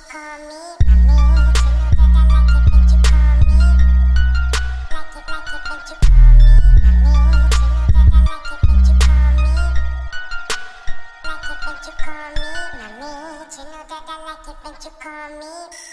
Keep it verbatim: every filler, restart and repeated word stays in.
call me mommy. You know that I like it when you call me. Like it, like it when you call me mommy. You know that I like it when you call me. Like it when you call me mommy. You know that I like it when you call me.